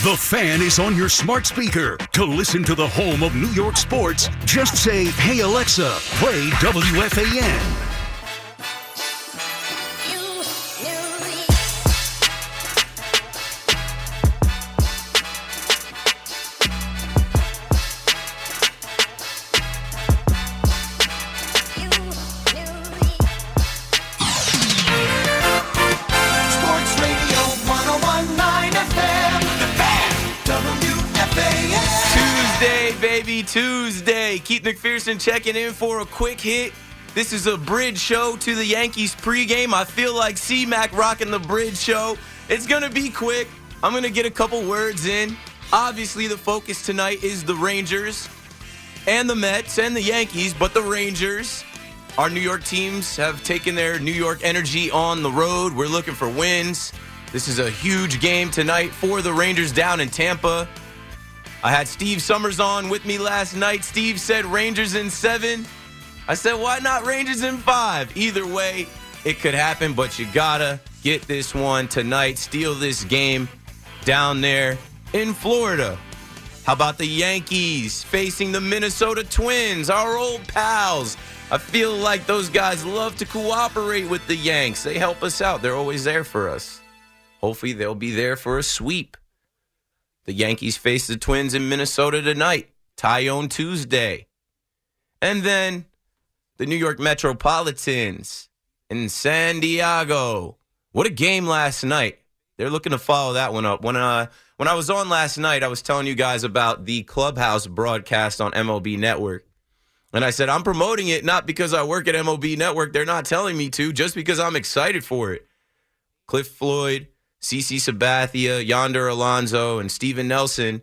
The Fan is on your smart speaker. To listen to the home of New York sports, just say, "Hey Alexa, play WFAN." Tuesday. Keith McPherson checking in for a quick hit. This is a bridge show to the Yankees pregame. I feel like C-Mac rocking the bridge show. It's going to be quick. I'm going to get a couple words in. Obviously, the focus tonight is the Rangers and the Mets and the Yankees, but the Rangers. Our New York teams have taken their New York energy on the road. We're looking for wins. This is a huge game tonight for the Rangers down in Tampa. I had Steve Summers on with me last night. Steve said Rangers in 7. I said, why not Rangers in 5? Either way, it could happen, but you gotta get this one tonight. Steal this game down there in Florida. How about the Yankees facing the Minnesota Twins, our old pals? I feel like those guys love to cooperate with the Yanks. They help us out. They're always there for us. Hopefully they'll be there for a sweep. The Yankees face the Twins in Minnesota tonight, Tyone Tuesday. And then the New York Metropolitans in San Diego. What a game last night. They're looking to follow that one up. When I was on last night, I was telling you guys about the Clubhouse broadcast on MLB Network. And I said, I'm promoting it not because I work at MLB Network. They're not telling me to, just because I'm excited for it. Cliff Floyd, CeCe Sabathia, Yonder Alonso, and Steven Nelson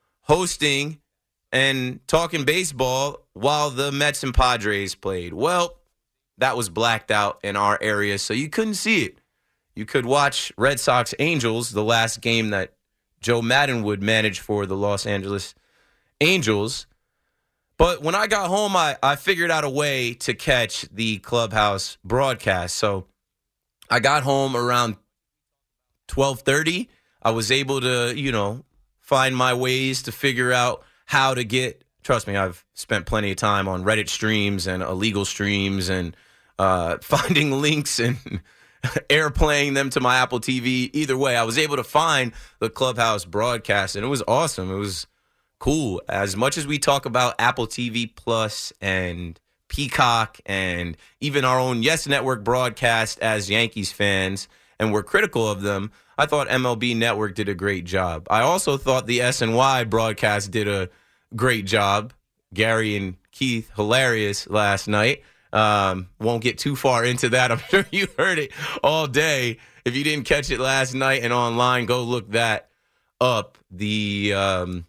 hosting and talking baseball while the Mets and Padres played. Well, that was blacked out in our area, so you couldn't see it. You could watch Red Sox Angels, the last game that Joe Madden would manage for the Los Angeles Angels. But when I got home, I figured out a way to catch the Clubhouse broadcast. So I got home around 12:30. I was able to, find my ways to figure out how to get, trust me, I've spent plenty of time on Reddit streams and illegal streams and finding links and airplaying them to my Apple TV. Either way, I was able to find the Clubhouse broadcast, and it was awesome. It was cool. As much as we talk about Apple TV Plus and Peacock and even our own Yes Network broadcast as Yankees fans, and we're critical of them, I thought MLB Network did a great job. I also thought the SNY broadcast did a great job. Gary and Keith, hilarious last night. Won't get too far into that. I'm sure you heard it all day. If you didn't catch it last night and online, go look that up. The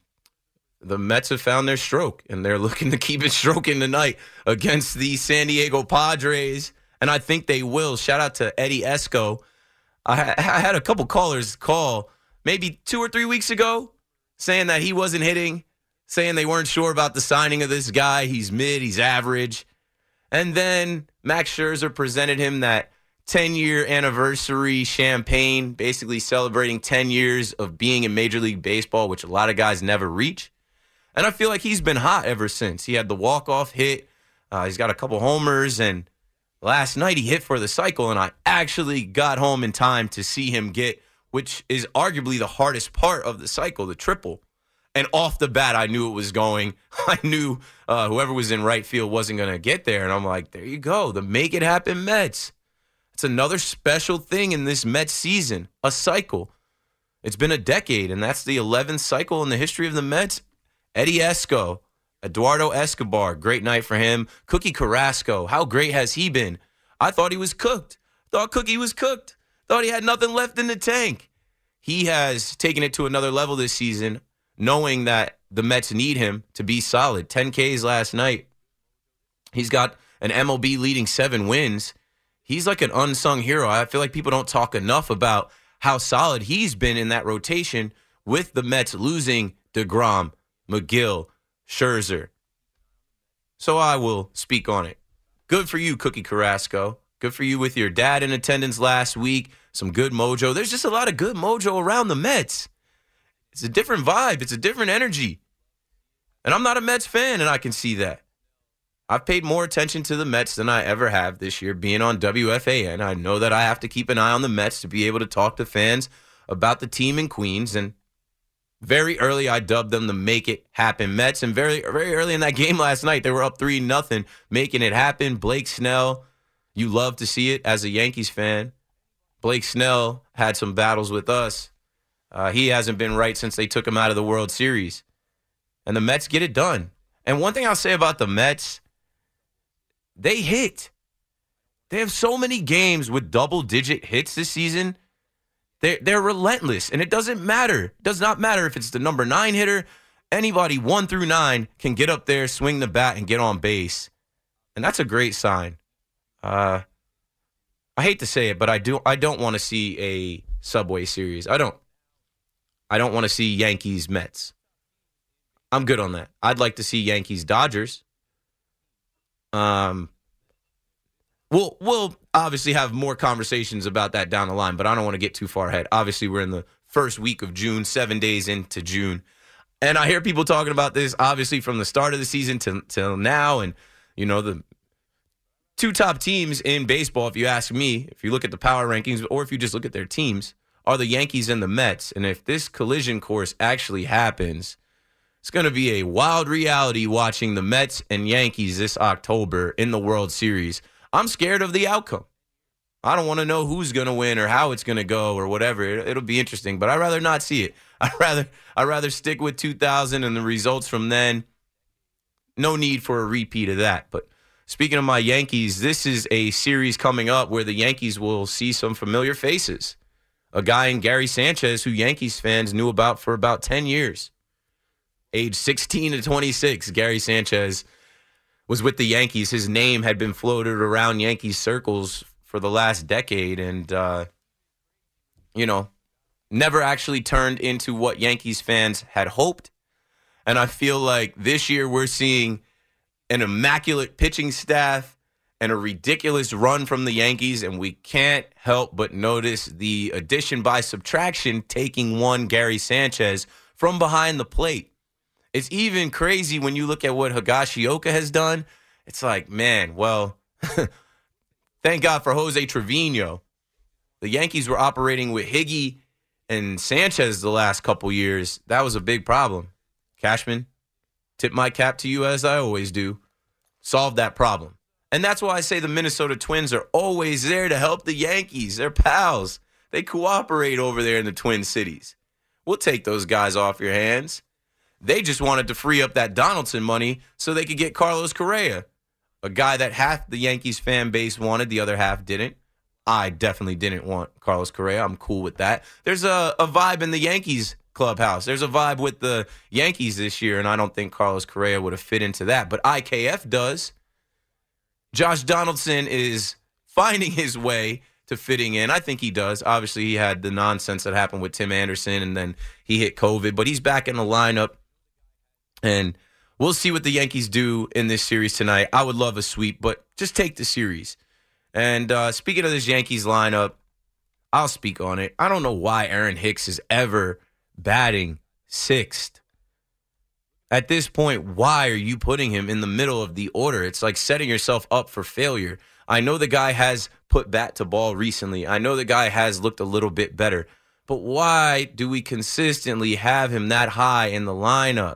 Mets have found their stroke, and they're looking to keep it stroking tonight against the San Diego Padres, and I think they will. Shout out to Eddie Esco. I had a couple callers call maybe 2 or 3 weeks ago saying that he wasn't hitting, saying they weren't sure about the signing of this guy. He's mid, he's average. And then Max Scherzer presented him that 10-year anniversary champagne, basically celebrating 10 years of being in Major League Baseball, which a lot of guys never reach. And I feel like he's been hot ever since. He had the walk-off hit. He's got a couple homers, and last night he hit for the cycle, and I actually got home in time to see him get, which is arguably the hardest part of the cycle, the triple. And off the bat, I knew it was going. I knew whoever was in right field wasn't going to get there. And I'm like, there you go, the Make It Happen Mets. It's another special thing in this Mets season, a cycle. It's been a decade, and that's the 11th cycle in the history of the Mets. Eddie Esco, Eduardo Escobar, great night for him. Cookie Carrasco, how great has he been? I thought he was cooked. Thought Cookie was cooked. Thought he had nothing left in the tank. He has taken it to another level this season, knowing that the Mets need him to be solid. 10 Ks last night. He's got an MLB leading 7 wins. He's like an unsung hero. I feel like people don't talk enough about how solid he's been in that rotation with the Mets losing DeGrom, McGill, Scherzer. So I will speak on it. Good for you, Cookie Carrasco. Good for you with your dad in attendance last week. Some good mojo. There's just a lot of good mojo around the Mets. It's a different vibe. It's a different energy. And I'm not a Mets fan, and I can see that. I've paid more attention to the Mets than I ever have this year being on WFAN. I know that I have to keep an eye on the Mets to be able to talk to fans about the team in Queens. And very early, I dubbed them the Make It Happen Mets. And very early in that game last night, they were up 3-0, making it happen. Blake Snell, you love to see it as a Yankees fan. Blake Snell had some battles with us. He hasn't been right since they took him out of the World Series. And the Mets get it done. And one thing I'll say about the Mets, they hit. They have so many games with double-digit hits this season. They're relentless, and it doesn't matter. It does not matter if it's the number 9 hitter. Anybody 1 through 9 can get up there, swing the bat, and get on base. And that's a great sign. I hate to say it, but I don't want to see a Subway Series. I don't want to see Yankees-Mets. I'm good on that. I'd like to see Yankees-Dodgers. We'll obviously have more conversations about that down the line, but I don't want to get too far ahead. Obviously, we're in the first week of June, 7 days into June. And I hear people talking about this, obviously, from the start of the season till now. And, you know, the 2 top teams in baseball, if you ask me, if you look at the power rankings, or if you just look at their teams, are the Yankees and the Mets. And if this collision course actually happens, it's going to be a wild reality watching the Mets and Yankees this October in the World Series. I'm scared of the outcome. I don't want to know who's going to win or how it's going to go or whatever. It'll be interesting, but I'd rather not see it. I'd rather stick with 2000 and the results from then. No need for a repeat of that. But speaking of my Yankees, this is a series coming up where the Yankees will see some familiar faces. A guy in Gary Sanchez who Yankees fans knew about for about 10 years. Age 16 to 26, Gary Sanchez was with the Yankees. His name had been floated around Yankees circles for the last decade and, never actually turned into what Yankees fans had hoped. And I feel like this year we're seeing an immaculate pitching staff and a ridiculous run from the Yankees, and we can't help but notice the addition by subtraction taking one Gary Sanchez from behind the plate. It's even crazy when you look at what Higashioka has done. It's like, man, well, thank God for Jose Trevino. The Yankees were operating with Higgy and Sanchez the last couple years. That was a big problem. Cashman, tip my cap to you as I always do. Solve that problem. And that's why I say the Minnesota Twins are always there to help the Yankees. They're pals. They cooperate over there in the Twin Cities. We'll take those guys off your hands. They just wanted to free up that Donaldson money so they could get Carlos Correa, a guy that half the Yankees fan base wanted, the other half didn't. I definitely didn't want Carlos Correa. I'm cool with that. There's a vibe in the Yankees clubhouse. There's a vibe with the Yankees this year, and I don't think Carlos Correa would have fit into that. But IKF does. Josh Donaldson is finding his way to fitting in. I think he does. Obviously, he had the nonsense that happened with Tim Anderson, and then he hit COVID. But he's back in the lineup. And we'll see what the Yankees do in this series tonight. I would love a sweep, but just take the series. And speaking of this Yankees lineup, I'll speak on it. I don't know why Aaron Hicks is ever batting 6th. At this point, why are you putting him in the middle of the order? It's like setting yourself up for failure. I know the guy has put bat to ball recently. I know the guy has looked a little bit better. But why do we consistently have him that high in the lineup?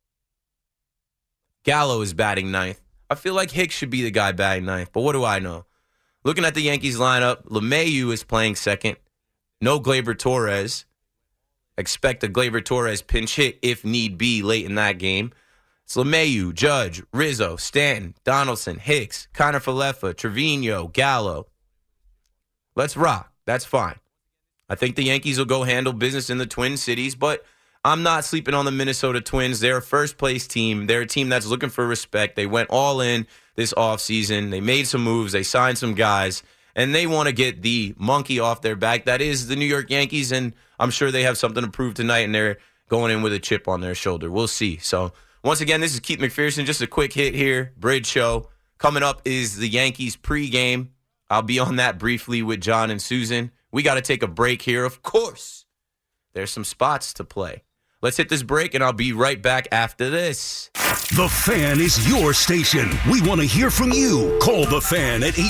Gallo is batting 9th. I feel like Hicks should be the guy batting 9th, but what do I know? Looking at the Yankees lineup, LeMahieu is playing 2nd. No Gleyber Torres. Expect a Gleyber Torres pinch hit if need be late in that game. It's LeMahieu, Judge, Rizzo, Stanton, Donaldson, Hicks, Connor Falefa, Trevino, Gallo. Let's rock. That's fine. I think the Yankees will go handle business in the Twin Cities, but I'm not sleeping on the Minnesota Twins. They're a first-place team. They're a team that's looking for respect. They went all in this offseason. They made some moves. They signed some guys, and they want to get the monkey off their back. That is the New York Yankees, and I'm sure they have something to prove tonight, and they're going in with a chip on their shoulder. We'll see. So, once again, this is Keith McPherson. Just a quick hit here, Bridge Show. Coming up is the Yankees pregame. I'll be on that briefly with John and Susan. We got to take a break here, of course. There's some spots to play. Let's hit this break, and I'll be right back after this. The Fan is your station. We want to hear from you. Call The Fan at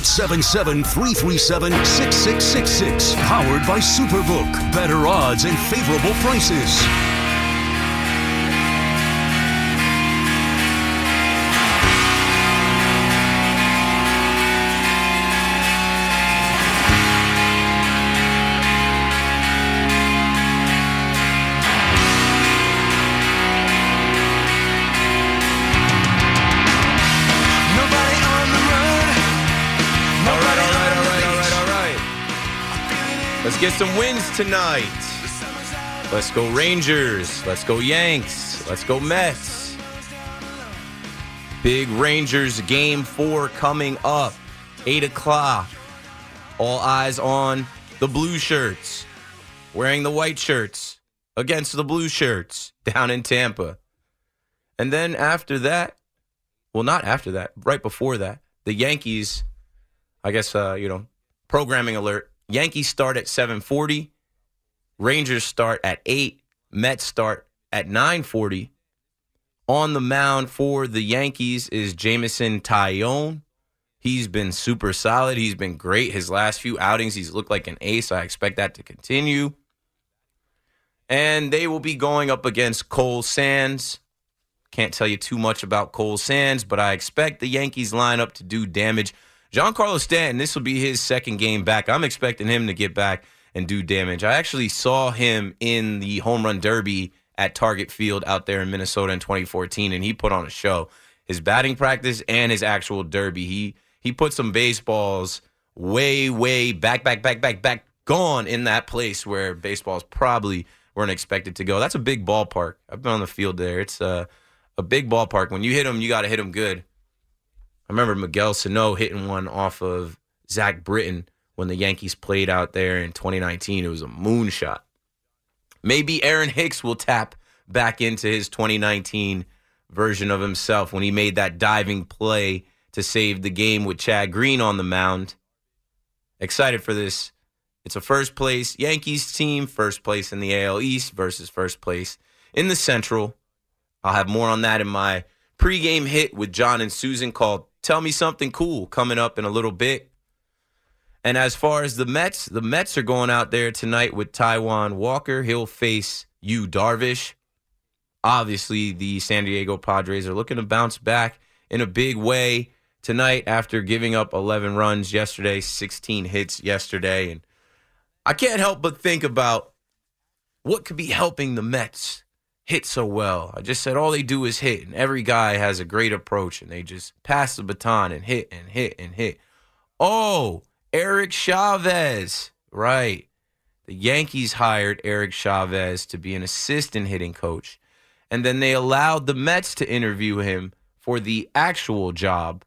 877-337-6666. Powered by Superbook. Better odds and favorable prices. Let's get some wins tonight. Let's go Rangers. Let's go Yanks. Let's go Mets. Big Rangers Game 4 coming up. 8 o'clock. All eyes on the blue shirts. Wearing the white shirts against the blue shirts down in Tampa. And then after that, well, not after that, right before that, the Yankees, I guess, programming alert. Yankees start at 7:40. Rangers start at 8. Mets start at 9:40. On the mound for the Yankees is Jameson Taillon. He's been super solid. He's been great. His last few outings, he's looked like an ace. I expect that to continue. And they will be going up against Cole Sands. Can't tell you too much about Cole Sands, but I expect the Yankees lineup to do damage. Giancarlo Stanton, this will be his second game back. I'm expecting him to get back and do damage. I actually saw him in the home run derby at Target Field out there in Minnesota in 2014, and he put on a show. His batting practice and his actual derby, he put some baseballs way back, gone in that place where baseballs probably weren't expected to go. That's a big ballpark. I've been on the field there. It's a big ballpark. When you hit them, you got to hit them good. I remember Miguel Sano hitting one off of Zach Britton when the Yankees played out there in 2019. It was a moonshot. Maybe Aaron Hicks will tap back into his 2019 version of himself when he made that diving play to save the game with Chad Green on the mound. Excited for this. It's a first place Yankees team, first place in the AL East versus first place in the Central. I'll have more on that in my pregame hit with John and Susan called Tell Me Something Cool coming up in a little bit. And as far as the Mets are going out there tonight with Taijuan Walker. He'll face Yu Darvish. Obviously, the San Diego Padres are looking to bounce back in a big way tonight after giving up 11 runs yesterday, 16 hits yesterday. And I can't help but think about what could be helping the Mets hit so well. I just said all they do is hit, and every guy has a great approach, and they just pass the baton and hit and hit and hit. Oh, Eric Chavez. Right. The Yankees hired Eric Chavez to be an assistant hitting coach, and then they allowed the Mets to interview him for the actual job,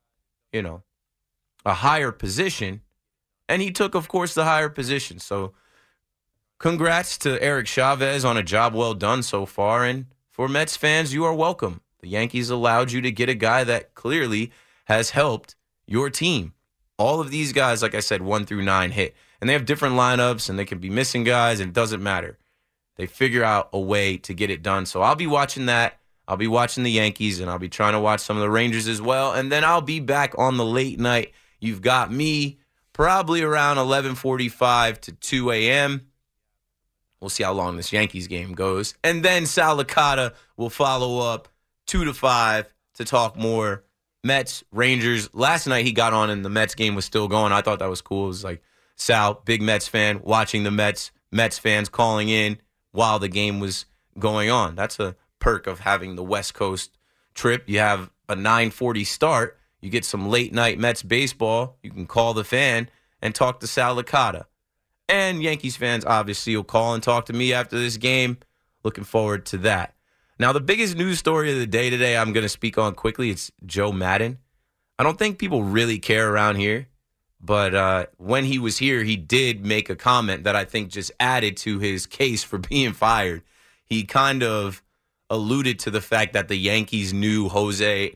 a higher position, and he took, of course, the higher position. So congrats to Eric Chavez on a job well done so far. And for Mets fans, you are welcome. The Yankees allowed you to get a guy that clearly has helped your team. All of these guys, like I said, 1 through 9 hit. And they have different lineups, and they can be missing guys, and it doesn't matter. They figure out a way to get it done. So I'll be watching that. I'll be watching the Yankees, and I'll be trying to watch some of the Rangers as well. And then I'll be back on the late night. You've got me probably around 11:45 to 2 a.m., We'll see how long this Yankees game goes. And then Sal Licata will follow up 2 to 5 to talk more Mets, Rangers. Last night he got on and the Mets game was still going. I thought that was cool. It was like Sal, big Mets fan, watching the Mets fans calling in while the game was going on. That's a perk of having the West Coast trip. You have a 9:40 start. You get some late night Mets baseball. You can call the fan and talk to Sal Licata. And Yankees fans obviously will call and talk to me after this game. Looking forward to that. Now, the biggest news story of the day today I'm going to speak on quickly. It's Joe Maddon. I don't think people really care around here, but when he was here, he did make a comment that I think just added to his case for being fired. He kind of alluded to the fact that the Yankees knew Shohei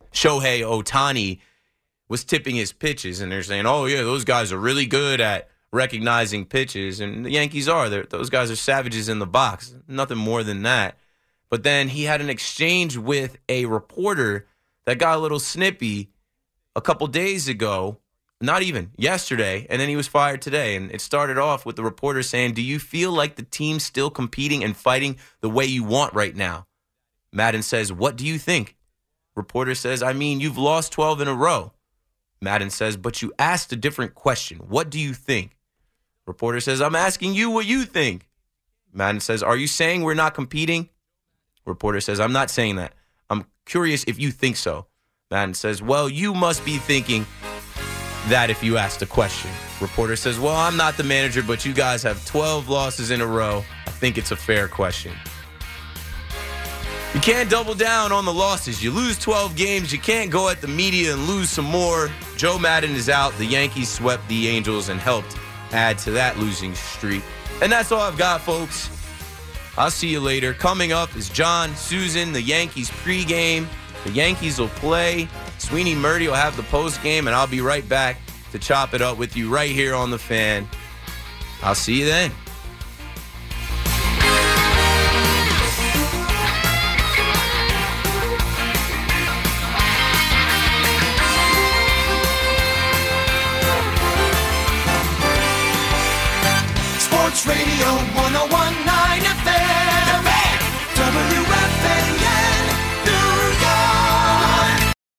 Ohtani was tipping his pitches, and they're saying, oh, yeah, those guys are really good at recognizing pitches, and the Yankees are. Those guys are savages in the box. Nothing more than that. But then he had an exchange with a reporter that got a little snippy a couple days ago, not even yesterday, and then he was fired today. And it started off with the reporter saying, "Do you feel like the team's still competing and fighting the way you want right now?" Maddon says, "What do you think?" Reporter says, "I mean, you've lost 12 in a row." Maddon says, "But you asked a different question. What do you think?" Reporter says, "I'm asking you what you think." Maddon says, "Are you saying we're not competing?" Reporter says, "I'm not saying that. I'm curious if you think so." Maddon says, "Well, you must be thinking that if you asked a question." Reporter says, "Well, I'm not the manager, but you guys have 12 losses in a row. I think it's a fair question." You can't double down on the losses. You lose 12 games. You can't go at the media and lose some more. Joe Maddon is out. The Yankees swept the Angels and helped add to that losing streak. And that's all I've got, folks. I'll see you later. Coming up is John Susan, the Yankees pregame. The Yankees will play. Sweeney Murdy will have the postgame, and I'll be right back to chop it up with you right here on The Fan. I'll see you then. Sports Radio 101.9 FM. The Fan. WFAN.